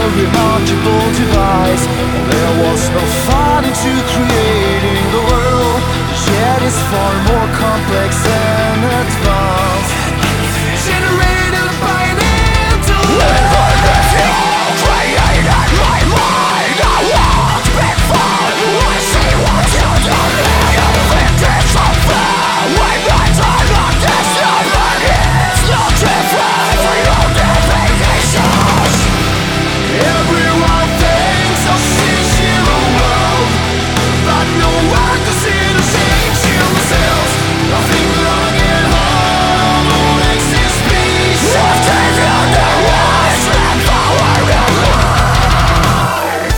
remarkable device. There was no thought into creating the world, yet it's far more complex and advanced. Generated by an intellect. Created my mind. I walked before. I see what you do. Everything's so fair. When I turn on this, it's no different. We own definitions. Everyone thinks of seeing a world, but no one can see the change in themselves. Nothing long and hard, all exists peace. After the otherwise, and power and life.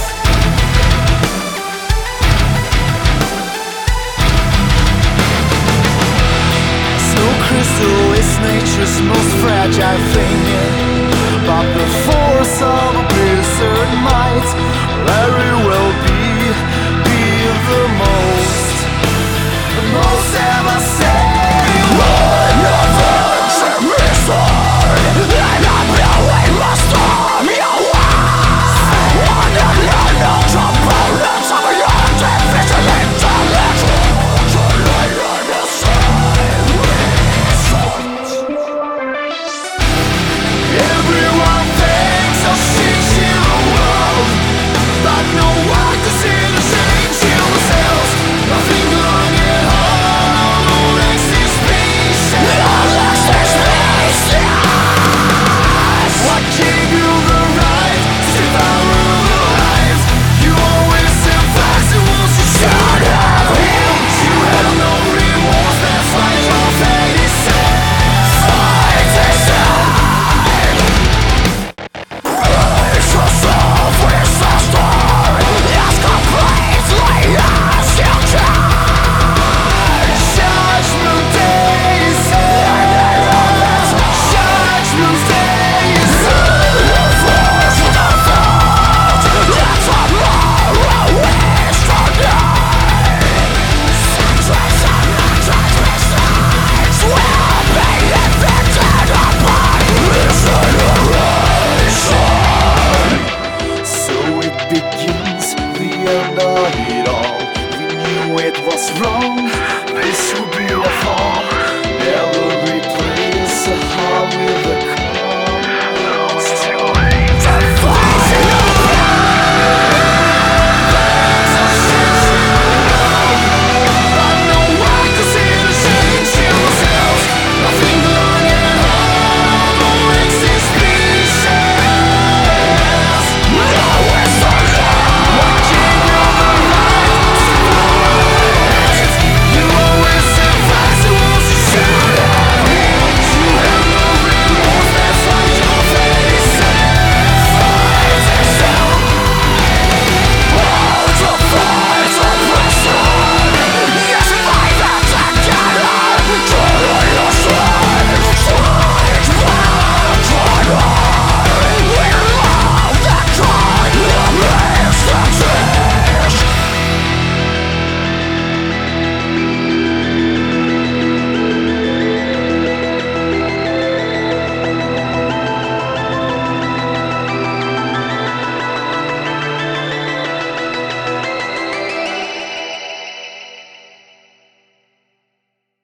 Snow crystal is nature's most fragile thing, but the force of a blizzard might very well be the most devastating.